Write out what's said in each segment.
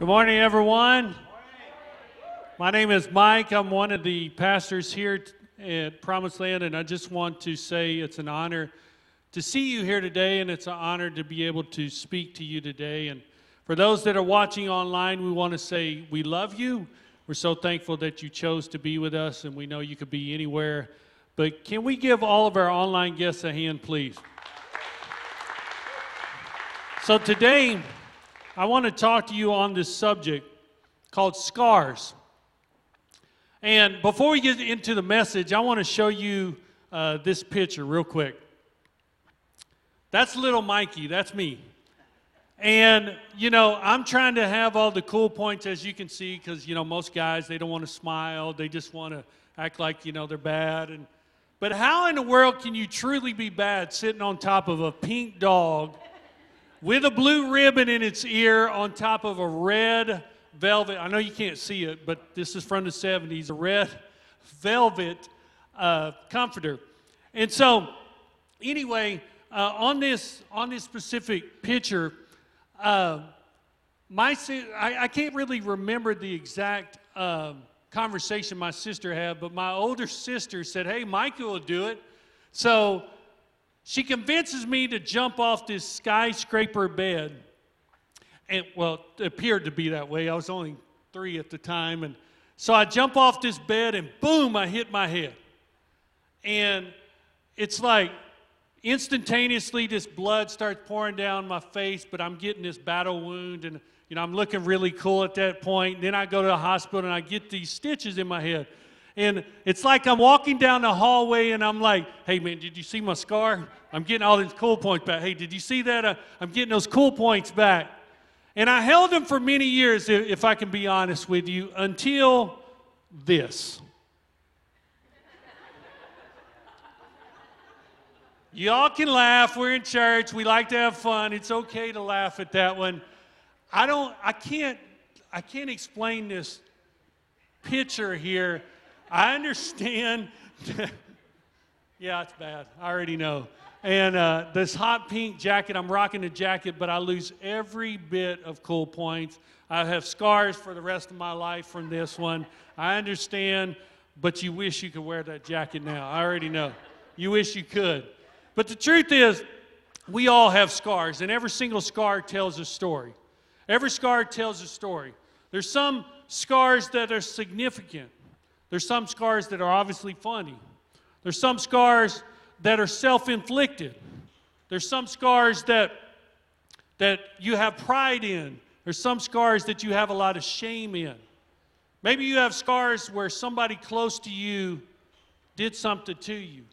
Good morning, everyone. My name is Mike. I'm one of the pastors here at Promised Land, and I just want to say it's an honor to see you here today, and it's an honor to be able to speak to you today. And for those that are watching online, we want to say we love you. We're so thankful that you chose to be with us, and we know you could be anywhere. But can we give all of our online guests a hand, please? So today, I want to talk to you on this subject called scars. And before we get into the message, I want to show you this picture real quick. That's little Mikey. That's me. And, you know, I'm trying to have all the cool points, as you can see, because, you know, most guys, they don't want to smile. They just want to act like, you know, they're bad. But how in the world can you truly be bad sitting on top of a pink dog with a blue ribbon in its ear on top of a red velvet? I know you can't see it, but this is from the 70s, a red velvet comforter. And so, anyway, on this specific picture, I can't really remember the exact conversation my sister had, but my older sister said, "Hey, Michael will do it." So she convinces me to jump off this skyscraper bed. And, well, it appeared to be that way. I was only 3 at the time. And so I jump off this bed, and boom, I hit my head. And it's like instantaneously this blood starts pouring down my face, but I'm getting this battle wound. And, you know, I'm looking really cool at that point. Then I go to the hospital, and I get these stitches in my head. And it's like I'm walking down the hallway, and I'm like, "Hey, man, did you see my scar? I'm getting all these cool points back. Hey, did you see that? I'm getting those cool points back." And I held them for many years, if I can be honest with you, until this. Y'all can laugh. We're in church. We like to have fun. It's okay to laugh at that one. I can't explain this picture here. I understand. Yeah, it's bad. I already know. And this hot pink jacket, I'm rocking the jacket, but I lose every bit of cool points. I have scars for the rest of my life from this one. I understand, but you wish you could wear that jacket now. I already know. You wish you could. But the truth is, we all have scars, and every single scar tells a story. Every scar tells a story. There's some scars that are significant. There's some scars that are obviously funny. There's some scars that are self-inflicted. There's some scars that you have pride in. There's some scars that you have a lot of shame in. Maybe you have scars where somebody close to you did something to you.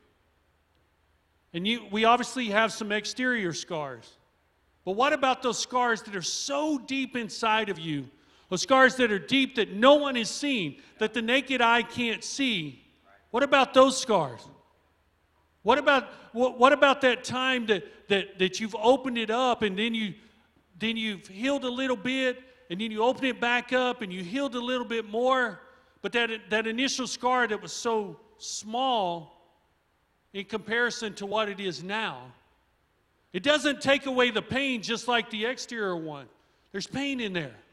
And we obviously have some exterior scars. But what about those scars that are so deep inside of you? Those scars that are deep that no one has seen, that the naked eye can't see. What about those scars? What about that time that you've opened it up, and then you've healed a little bit, and then you open it back up and you healed a little bit more, but that initial scar that was so small in comparison to what it is now, it doesn't take away the pain just like the exterior one. There's pain in there.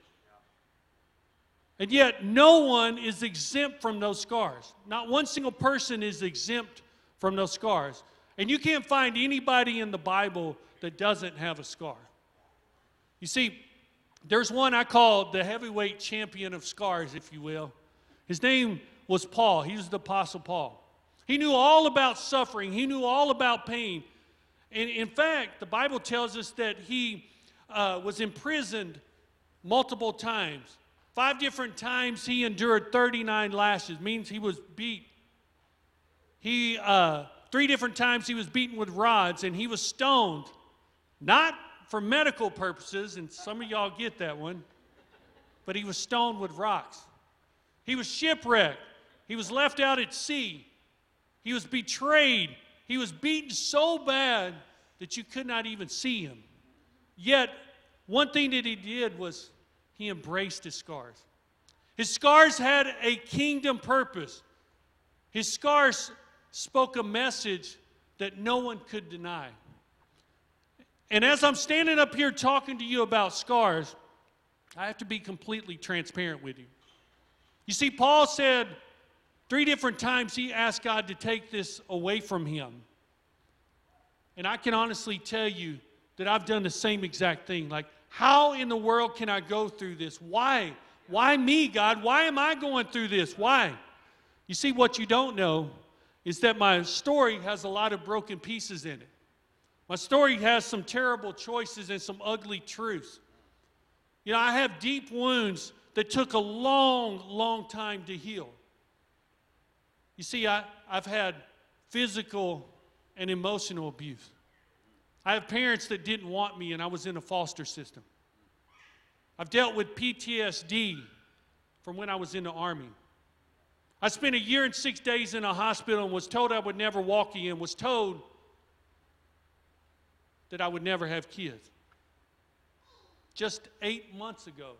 And yet, no one is exempt from those scars. Not one single person is exempt from those scars. And you can't find anybody in the Bible that doesn't have a scar. You see, there's one I call the heavyweight champion of scars, if you will. His name was Paul. He was the Apostle Paul. He knew all about suffering. He knew all about pain. And in fact, the Bible tells us that he was imprisoned multiple times. 5 different times he endured 39 lashes, means he was beat. 3 different times he was beaten with rods, and he was stoned. Not for medical purposes, and some of y'all get that one, but he was stoned with rocks. He was shipwrecked. He was left out at sea. He was betrayed. He was beaten so bad that you could not even see him. Yet, one thing that he did was he embraced his scars. His scars had a kingdom purpose. His scars spoke a message that no one could deny. And as I'm standing up here talking to you about scars, I have to be completely transparent with you. You see, Paul said 3 different times he asked God to take this away from him. And I can honestly tell you that I've done the same exact thing. Like, how in the world can I go through this? Why? Why me, God? Why am I going through this? Why? You see, what you don't know is that my story has a lot of broken pieces in it. My story has some terrible choices and some ugly truths. You know, I have deep wounds that took a long, long time to heal. You see, I've had physical and emotional abuse. I have parents that didn't want me, and I was in a foster system. I've dealt with PTSD from when I was in the Army. I spent 1 year and 6 days in a hospital and was told I would never walk again, was told that I would never have kids. Just 8 months ago,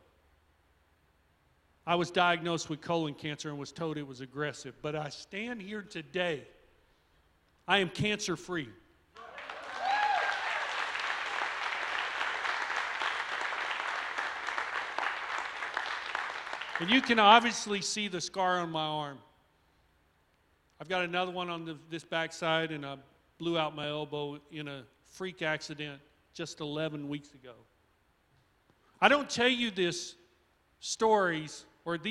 I was diagnosed with colon cancer and was told it was aggressive. But I stand here today. I am cancer-free. And you can obviously see the scar on my arm. I've got another one on this backside, and I blew out my elbow in a freak accident just 11 weeks ago. I don't tell you these stories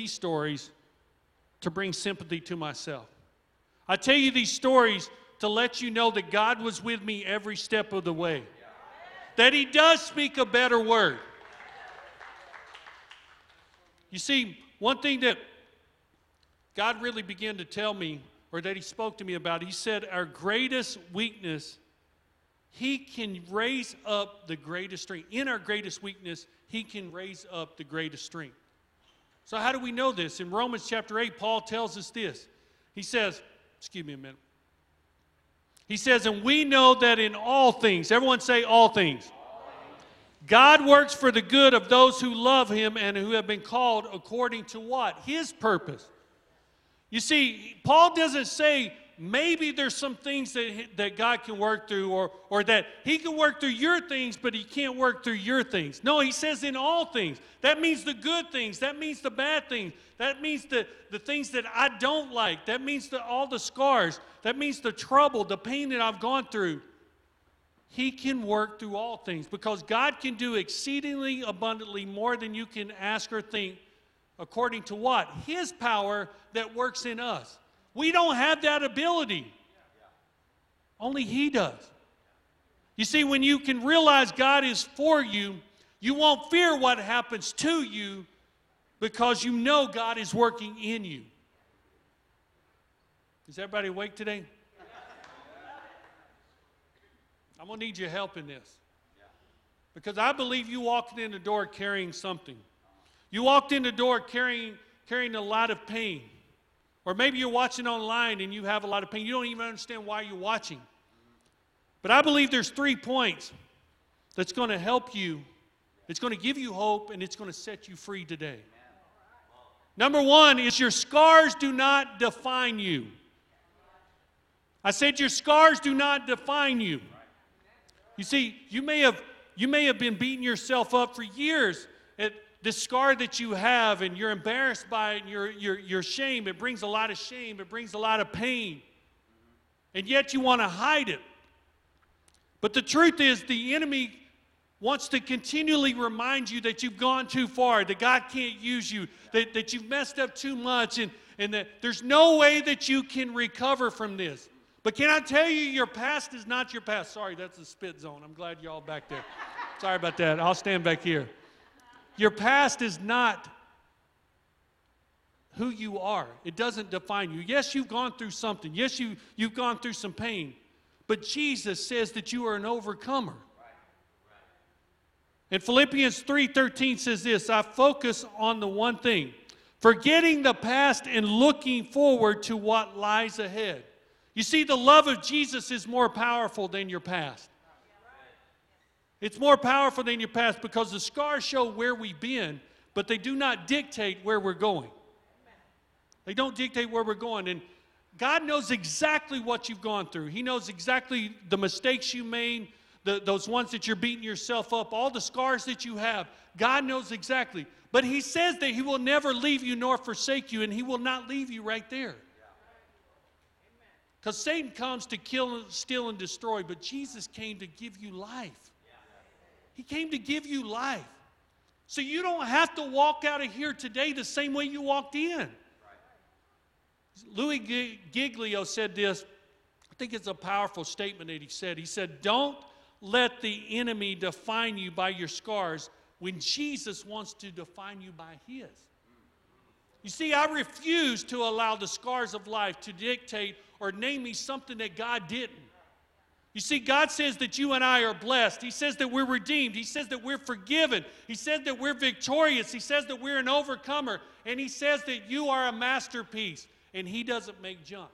to bring sympathy to myself. I tell you these stories to let you know that God was with me every step of the way. That He does speak a better word. You see, one thing that God really began to tell me, or that He spoke to me about, He said, our greatest weakness, He can raise up the greatest strength. In our greatest weakness, He can raise up the greatest strength. So how do we know this? In Romans chapter 8, Paul tells us this. He says, excuse me a minute. He says, and we know that in all things, everyone say all things. God works for the good of those who love Him and who have been called according to what? His purpose. You see, Paul doesn't say maybe there's some things that God can work through, or that He can work through your things, but He can't work through your things. No, He says in all things. That means the good things. That means the bad things. That means the things that I don't like. That means all the scars. That means the trouble, the pain that I've gone through. He can work through all things because God can do exceedingly abundantly more than you can ask or think, according to what? His power that works in us. We don't have that ability. Only He does. You see, when you can realize God is for you, you won't fear what happens to you because you know God is working in you. Is everybody awake today? I'm going to need your help in this. Because I believe you walked in the door carrying something. You walked in the door carrying a lot of pain. Or maybe you're watching online and you have a lot of pain. You don't even understand why you're watching. But I believe there's 3 points that's going to help you. It's going to give you hope, and it's going to set you free today. Number 1 is your scars do not define you. I said your scars do not define you. You see, you may have been beating yourself up for years at this scar that you have, and you're embarrassed by it, and you're ashamed. It brings a lot of shame. It brings a lot of pain. And yet you want to hide it. But the truth is, the enemy wants to continually remind you that you've gone too far, that God can't use you, that you've messed up too much, and that there's no way that you can recover from this. But can I tell you, your past is not your past. Sorry, that's a spit zone. I'm glad you're all back there. Sorry about that. I'll stand back here. Your past is not who you are. It doesn't define you. Yes, you've gone through something. Yes, you've gone through some pain. But Jesus says that you are an overcomer. And Philippians 3:13 says this, I focus on the one thing, forgetting the past and looking forward to what lies ahead. You see, the love of Jesus is more powerful than your past. It's more powerful than your past because the scars show where we've been, but they do not dictate where we're going. They don't dictate where we're going. And God knows exactly what you've gone through. He knows exactly the mistakes you made, those ones that you're beating yourself up, all the scars that you have, God knows exactly. But he says that he will never leave you nor forsake you, and he will not leave you right there. Because Satan comes to kill, steal, and destroy, but Jesus came to give you life. He came to give you life. So you don't have to walk out of here today the same way you walked in. Louis Giglio said this. I think it's a powerful statement that he said. He said, don't let the enemy define you by your scars when Jesus wants to define you by his. You see, I refuse to allow the scars of life to dictate or name me something that God didn't. You see, God says that you and I are blessed. He says that we're redeemed. He says that we're forgiven. He says that we're victorious. He says that we're an overcomer. And he says that you are a masterpiece. And he doesn't make junk.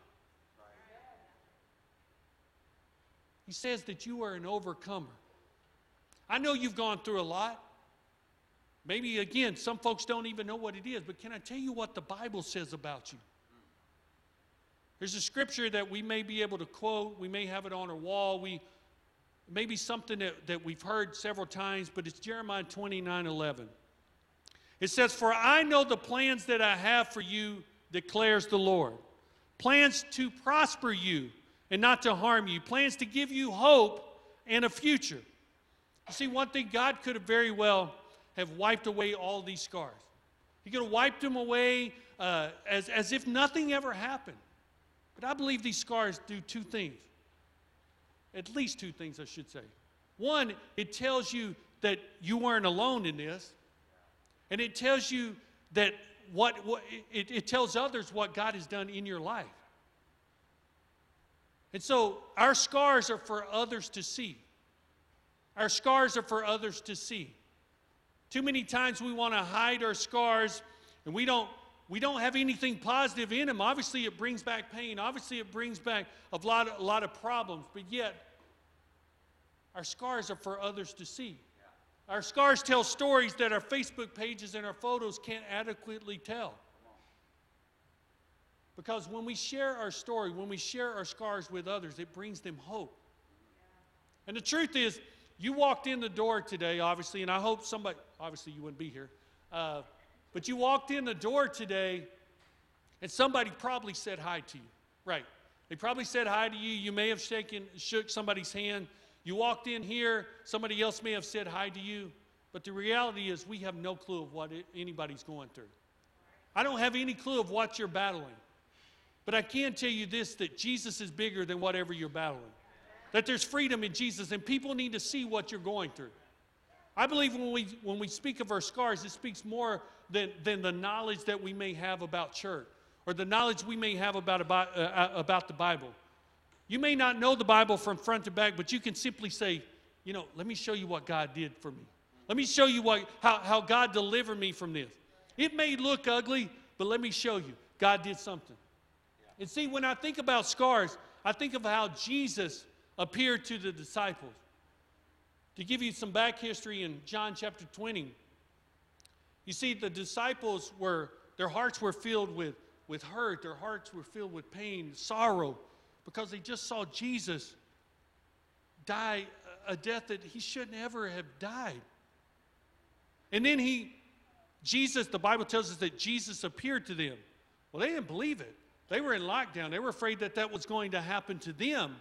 He says that you are an overcomer. I know you've gone through a lot. Maybe, again, some folks don't even know what it is. But can I tell you what the Bible says about you? There's a scripture that we may be able to quote. We may have it on our wall. Maybe something that we've heard several times, but it's Jeremiah 29:11. It says, "For I know the plans that I have for you, declares the Lord. Plans to prosper you and not to harm you. Plans to give you hope and a future." You see, one thing, God could have very well have wiped away all these scars. He could have wiped them away as if nothing ever happened. But I believe these scars do two things. At least two things, I should say. One, it tells you that you weren't alone in this. And it tells you that it tells others what God has done in your life. And so our scars are for others to see. Our scars are for others to see. Too many times we want to hide our scars, and we don't have anything positive in them. Obviously, it brings back pain. Obviously, it brings back a lot of problems. But yet, our scars are for others to see. Our scars tell stories that our Facebook pages and our photos can't adequately tell. Because when we share our story, when we share our scars with others, it brings them hope. And the truth is, you walked in the door today, obviously, and I hope somebody, obviously you wouldn't be here, but you walked in the door today, and somebody probably said hi to you. Right. They probably said hi to you. You may have shook somebody's hand. You walked in here, somebody else may have said hi to you. But the reality is we have no clue of what anybody's going through. I don't have any clue of what you're battling. But I can tell you this, that Jesus is bigger than whatever you're battling. That there's freedom in Jesus, and people need to see what you're going through. I believe when we speak of our scars, it speaks more than the knowledge that we may have about church or the knowledge we may have about the Bible. You may not know the Bible from front to back, but you can simply say, let me show you what God did for me. Let me show you how God delivered me from this. It may look ugly, but let me show you. God did something. And see, when I think about scars, I think of how Jesus appeared to the disciples. To give you some back history in John chapter 20, you see the disciples their hearts were filled with hurt. Their hearts were filled with pain, sorrow, because they just saw Jesus die a death that he shouldn't ever have died. And then the Bible tells us that Jesus appeared to them. Well, they didn't believe it. They were in lockdown. They were afraid that was going to happen to them.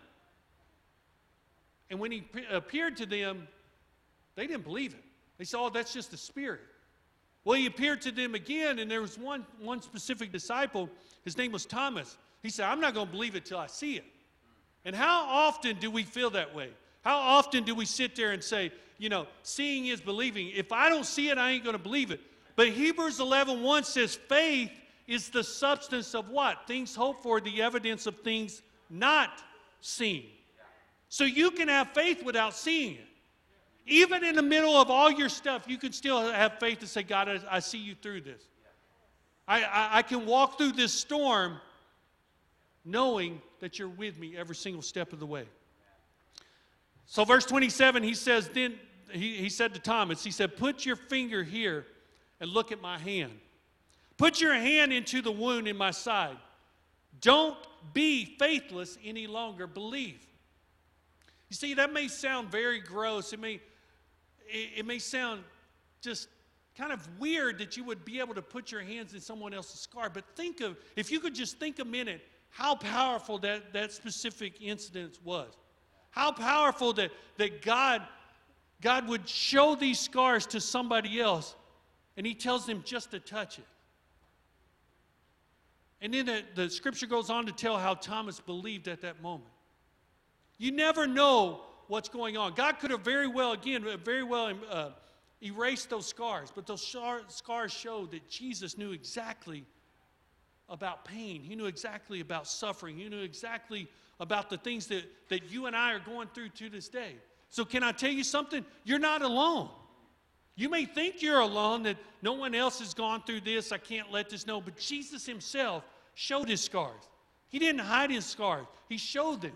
And when he appeared to them, they didn't believe it. They said, that's just the Spirit. Well, he appeared to them again, and there was one specific disciple. His name was Thomas. He said, I'm not going to believe it till I see it. And how often do we feel that way? How often do we sit there and say, seeing is believing. If I don't see it, I ain't going to believe it. But Hebrews 11:1 says, faith is the substance of what? Things hoped for, the evidence of things not seen. So you can have faith without seeing it. Even in the middle of all your stuff, you can still have faith to say, God, I see you through this. I can walk through this storm knowing that you're with me every single step of the way. So verse 27, he says, then he said to Thomas, he said, put your finger here and look at my hand. Put your hand into the wound in my side. Don't be faithless any longer, believe. You see, that may sound very gross. It may sound just kind of weird that you would be able to put your hands in someone else's scar. But if you could just think a minute how powerful that specific incident was. How powerful that God would show these scars to somebody else, and he tells them just to touch it. And then the scripture goes on to tell how Thomas believed at that moment. You never know what's going on. God could have very well erased those scars, but those scars showed that Jesus knew exactly about pain. He knew exactly about suffering. He knew exactly about the things that you and I are going through to this day. So can I tell you something? You're not alone. You may think you're alone, that no one else has gone through this, I can't let this know, but Jesus himself showed his scars. He didn't hide his scars. He showed them.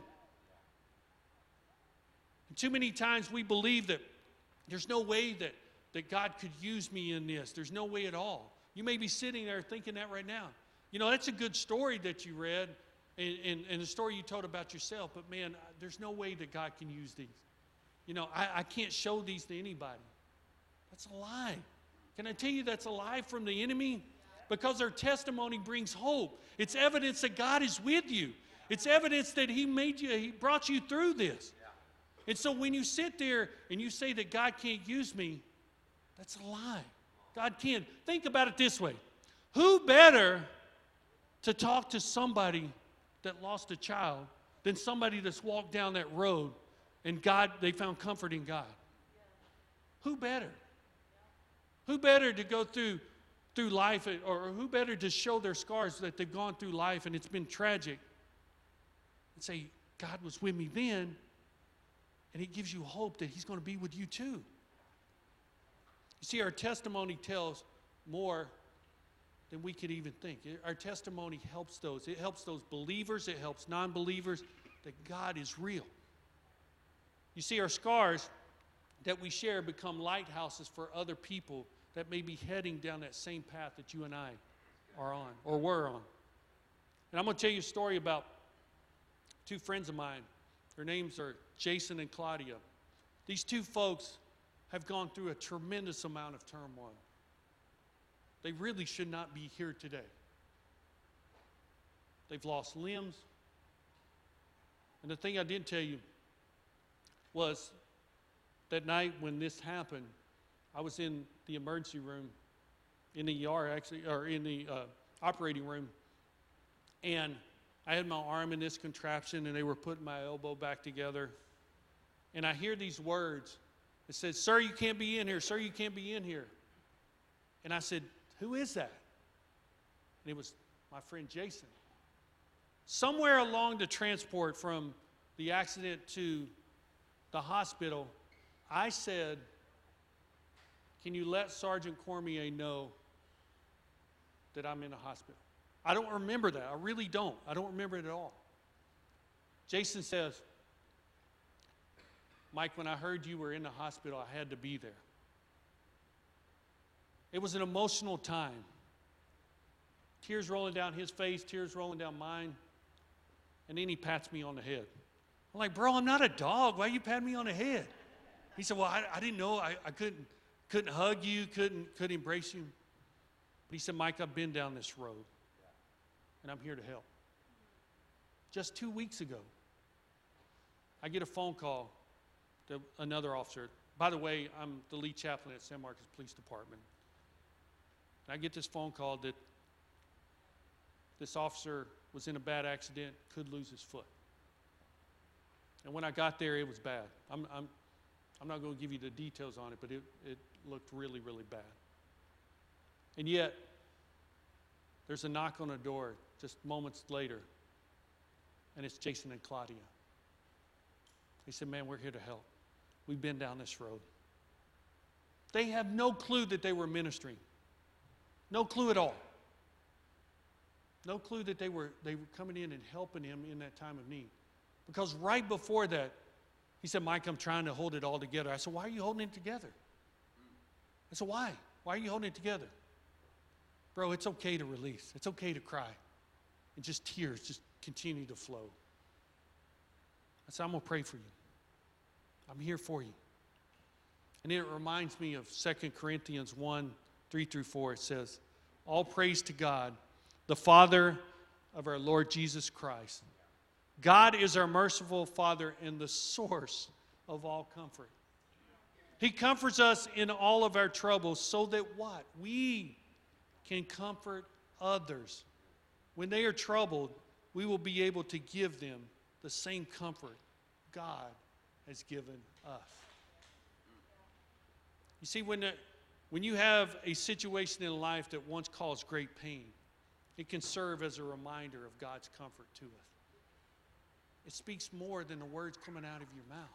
And too many times we believe that there's no way that God could use me in this. There's no way at all. You may be sitting there thinking that right now. You know, that's a good story that you read and the story you told about yourself, but man, there's no way that God can use these. You know, I can't show these to anybody. That's a lie. Can I tell you that's a lie from the enemy? Because our testimony brings hope. It's evidence that God is with you. It's evidence that he brought you through this. And so when you sit there and you say that God can't use me, that's a lie. God can. Think about it this way. Who better to talk to somebody that lost a child than somebody that's walked down that road and they found comfort in God? Who better? Who better to go through life, or who better to show their scars that they've gone through life and it's been tragic and say, God was with me then, and it gives you hope that he's going to be with you too. You see, our testimony tells more than we could even think. Our testimony helps those. It helps those believers. It helps non-believers that God is real. You see, our scars that we share become lighthouses for other people that may be heading down that same path that you and I are on or were on. And I'm going to tell you a story about two friends of mine. Their names are Jason and Claudia. These two folks have gone through a tremendous amount of turmoil. They really should not be here today. They've lost limbs. And the thing I didn't tell you was that night when this happened, I was in the emergency room, in the ER actually, or in the operating room, and I had my arm in this contraption and they were putting my elbow back together. And I hear these words. It says, "Sir, you can't be in here. Sir, you can't be in here." And I said, "Who is that?" And it was my friend Jason. Somewhere along the transport from the accident to the hospital, I said, "Can you let Sergeant Cormier know that I'm in the hospital?" I don't remember that. I really don't. I don't remember it at all. Jason says, "Mike, when I heard you were in the hospital, I had to be there." It was an emotional time. Tears rolling down his face, tears rolling down mine. And then he pats me on the head. I'm like, "Bro, I'm not a dog. Why are you patting me on the head?" He said, "Well, I didn't know. I couldn't hug you, couldn't embrace you." But he said, "Mike, I've been down this road, and I'm here to help." Just 2 weeks ago, I get a phone call to another officer. By the way, I'm the lead chaplain at San Marcos Police Department. And I get this phone call that this officer was in a bad accident, could lose his foot. And when I got there, it was bad. I'm not going to give you the details on it, but it looked really, really bad. And yet, there's a knock on the door just moments later, and it's Jason and Claudia. They said, "Man, we're here to help. We've been down this road." They have no clue that they were ministering. No clue at all. No clue that they were coming in and helping him in that time of need. Because right before that, he said, "Mike, I'm trying to hold it all together." I said, "Why are you holding it together?" I said, "Why? Why are you holding it together?" "Bro, it's okay to release. It's okay to cry." And just tears just continue to flow. I said, "I'm going to pray for you." I'm here for you. And it reminds me of 2 Corinthians 1, 3 through 4. It says, all praise to God, the Father of our Lord Jesus Christ. God is our merciful Father and the source of all comfort. He comforts us in all of our troubles so that what? We can comfort others. When they are troubled, we will be able to give them the same comfort God has given us. You see, when you have a situation in life that once caused great pain, it can serve as a reminder of God's comfort to us. It speaks more than the words coming out of your mouth.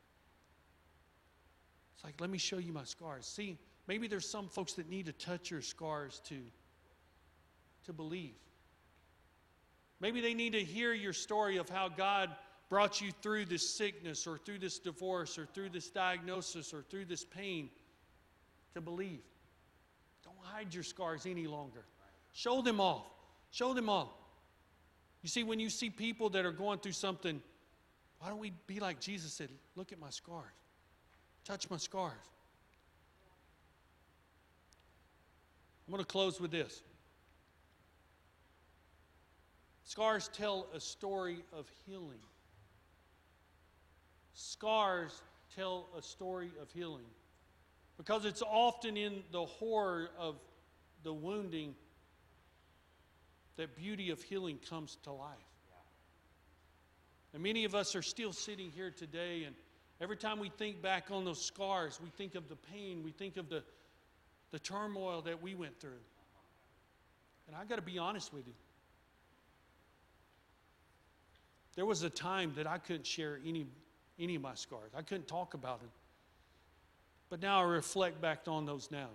It's like, let me show you my scars. See, maybe there's some folks that need to touch your scars to believe. Maybe they need to hear your story of how God brought you through this sickness or through this divorce or through this diagnosis or through this pain to believe. Don't hide your scars any longer. Show them off. Show them off. You see, when you see people that are going through something, why don't we be like Jesus said, look at my scars. Touch my scars. I'm going to close with this. Scars tell a story of healing. Scars tell a story of healing. Because it's often in the horror of the wounding that beauty of healing comes to life. And many of us are still sitting here today, and every time we think back on those scars, we think of the pain, we think of the turmoil that we went through. And I got to be honest with you. There was a time that I couldn't share any of my scars. I couldn't talk about it. But now I reflect back on those now.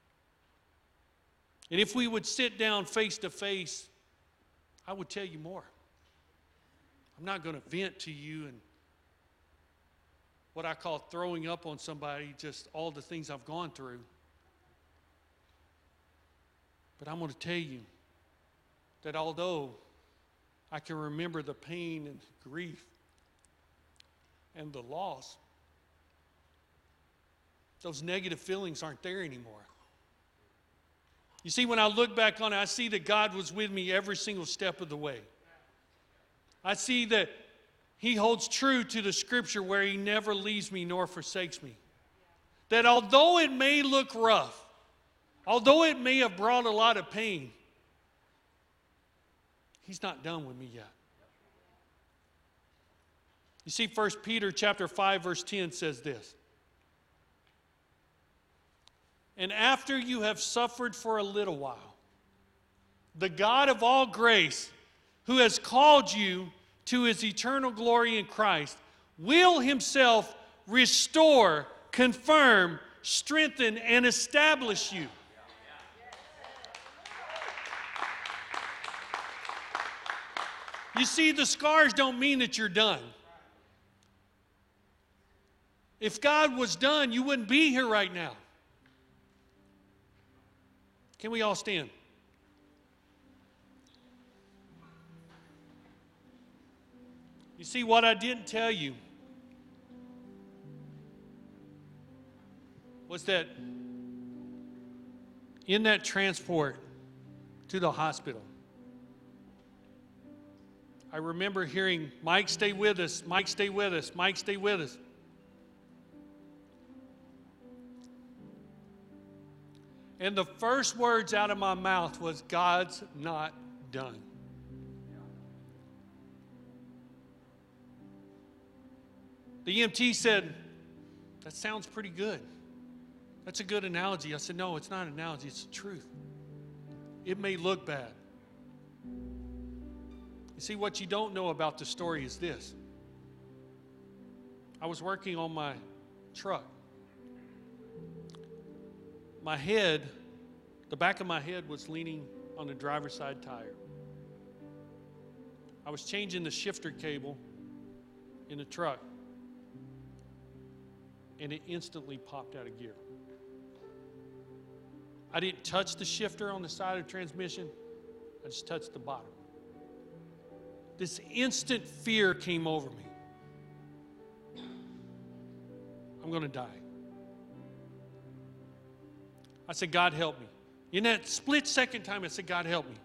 And if we would sit down face to face, I would tell you more. I'm not going to vent to you and what I call throwing up on somebody, just all the things I've gone through. But I'm going to tell you that although I can remember the pain and grief and the loss, those negative feelings aren't there anymore. You see, when I look back on it, I see that God was with me every single step of the way. I see that He holds true to the Scripture where He never leaves me nor forsakes me. That although it may look rough, although it may have brought a lot of pain, He's not done with me yet. You see, 1 Peter chapter 5, verse 10 says this. And after you have suffered for a little while, the God of all grace, who has called you to His eternal glory in Christ, will Himself restore, confirm, strengthen, and establish you. You see, the scars don't mean that you're done. If God was done, you wouldn't be here right now. Can we all stand? You see, what I didn't tell you was that in that transport to the hospital, I remember hearing, Mike, stay with us, Mike, stay with us, Mike, stay with us. And the first words out of my mouth was, God's not done. The EMT said, that sounds pretty good. That's a good analogy. I said, no, it's not an analogy, it's the truth. It may look bad. You see, what you don't know about the story is this. I was working on my truck. My head, the back of my head was leaning on the driver's side tire. I was changing the shifter cable in the truck, and it instantly popped out of gear. I didn't touch the shifter on the side of the transmission. I just touched the bottom. This instant fear came over me. I'm going to die. I said, God, help me. In that split second time, I said, God, help me.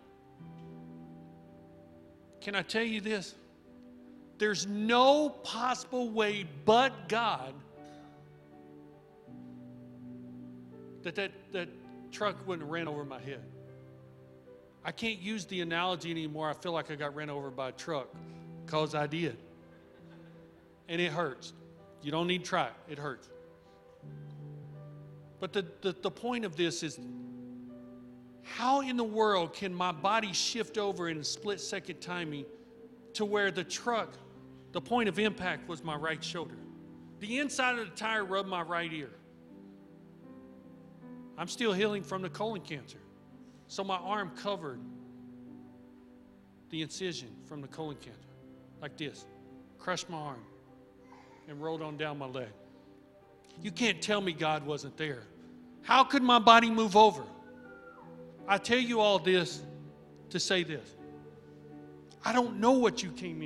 Can I tell you this? There's no possible way but God that truck wouldn't have ran over my head. I can't use the analogy anymore. I feel like I got ran over by a truck because I did. And it hurts. You don't need to try it. It hurts. But the point of this is, how in the world can my body shift over in a split second timing to where the truck, the point of impact was my right shoulder? The inside of the tire rubbed my right ear. I'm still healing from the colon cancer. So my arm covered the incision from the colon cancer. Like this. Crushed my arm and rolled on down my leg. You can't tell me God wasn't there. How could my body move over? I tell you all this to say this. I don't know what you came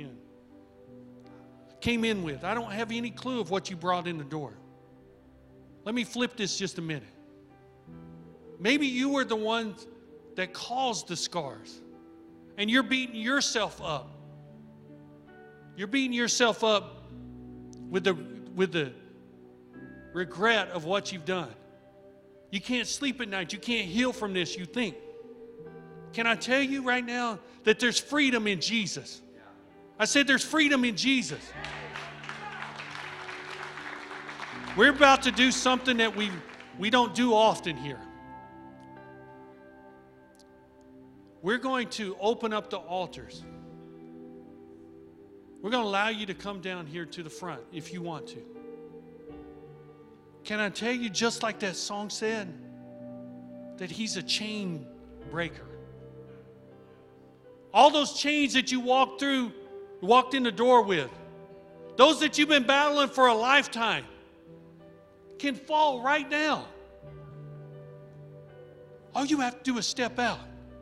in with. I don't have any clue of what you brought in the door. Let me flip this just a minute. Maybe you were the ones that caused the scars, and you're beating yourself up. You're beating yourself up with the regret of what you've done. You can't sleep at night. You can't heal from this, you think. Can I tell you right now that there's freedom in Jesus? I said there's freedom in Jesus. We're about to do something that we don't do often here. We're going to open up the altars. We're going to allow you to come down here to the front if you want to. Can I tell you, just like that song said, that He's a chain breaker? All those chains that you walked in the door with, those that you've been battling for a lifetime, can fall right now. All you have to do is step out.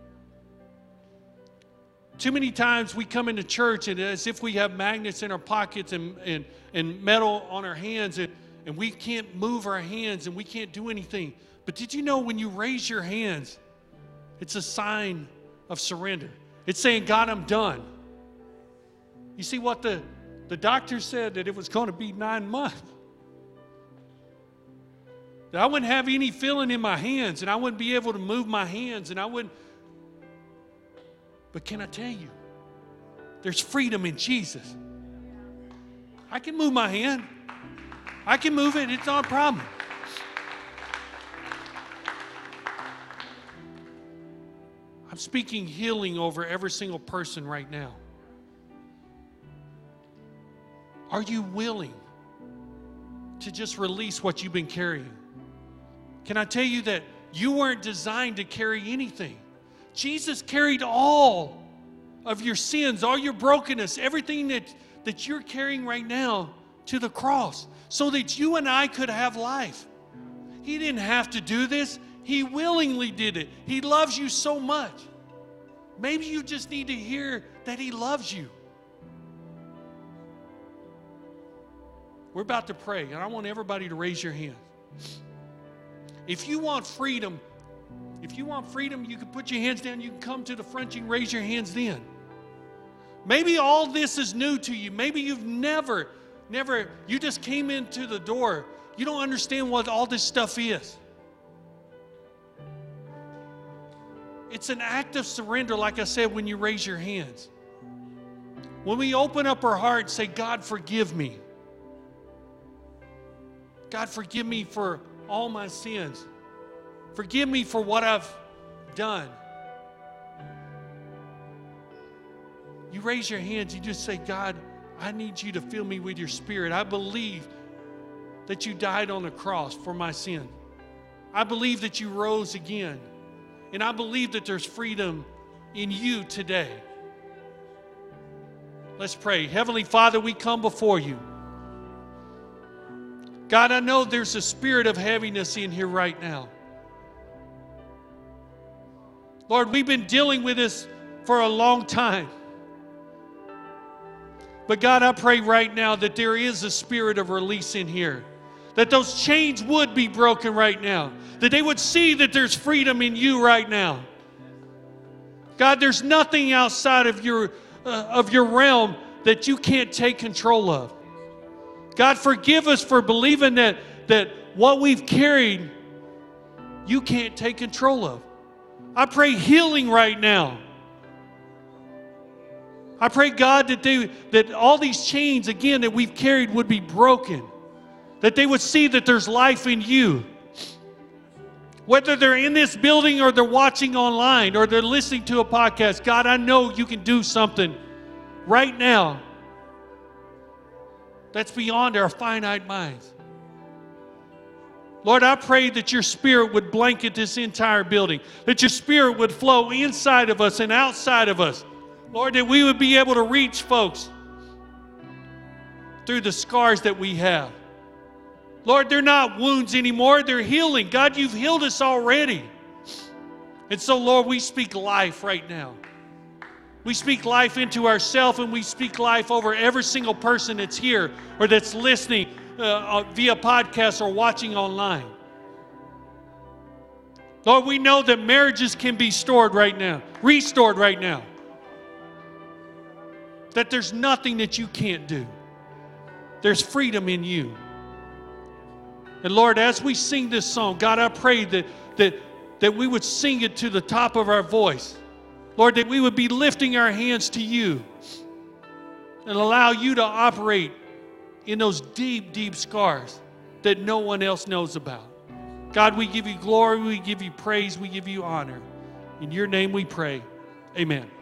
Too many times we come into church and as if we have magnets in our pockets and metal on our hands and we can't move our hands and we can't do anything. But did you know when you raise your hands, it's a sign of surrender. It's saying, God, I'm done. You see what the doctor said, that it was going to be 9 months. That I wouldn't have any feeling in my hands and I wouldn't be able to move my hands and I wouldn't. But can I tell you, there's freedom in Jesus. I can move my hand. I can move it. It's not a problem. I'm speaking healing over every single person right now. Are you willing to just release what you've been carrying? Can I tell you that you weren't designed to carry anything? Jesus carried all of your sins, all your brokenness, everything that you're carrying right now to the cross so that you and I could have life. He didn't have to do this. He willingly did it. He loves you so much. Maybe you just need to hear that He loves you. We're about to pray, and I want everybody to raise your hand. If you want freedom, you can put your hands down, you can come to the front, you can raise your hands then. Maybe all this is new to you. Maybe you've never, you just came into the door. You don't understand what all this stuff is. It's an act of surrender, like I said, when you raise your hands. When we open up our heart and say, God, forgive me. God, forgive me for all my sins. Forgive me for what I've done. You raise your hands, you just say, God, I need you to fill me with your Spirit. I believe that you died on the cross for my sin. I believe that you rose again. And I believe that there's freedom in you today. Let's pray. Heavenly Father, we come before you. God, I know there's a spirit of heaviness in here right now. Lord, we've been dealing with this for a long time. But God, I pray right now that there is a spirit of release in here. that those chains would be broken right now, that they would see that there's freedom in you right now. God, there's nothing outside of your realm that you can't take control of. God, forgive us for believing that what we've carried, you can't take control of. I pray healing right now. I pray, God, that all these chains, again, that we've carried would be broken. That they would see that there's life in you. Whether they're in this building or they're watching online or they're listening to a podcast, God, I know you can do something right now that's beyond our finite minds. Lord, I pray that your Spirit would blanket this entire building, that your Spirit would flow inside of us and outside of us. Lord, that we would be able to reach folks through the scars that we have. Lord, they're not wounds anymore, they're healing. God, you've healed us already. And so, Lord, we speak life right now. We speak life into ourselves, and we speak life over every single person that's here or that's listening via podcast or watching online. Lord, we know that marriages can be restored right now. That there's nothing that you can't do. There's freedom in you. And Lord, as we sing this song, God, I pray that we would sing it to the top of our voice. Lord, that we would be lifting our hands to you and allow you to operate in those deep, deep scars that no one else knows about. God, we give you glory, we give you praise, we give you honor. In your name we pray. Amen.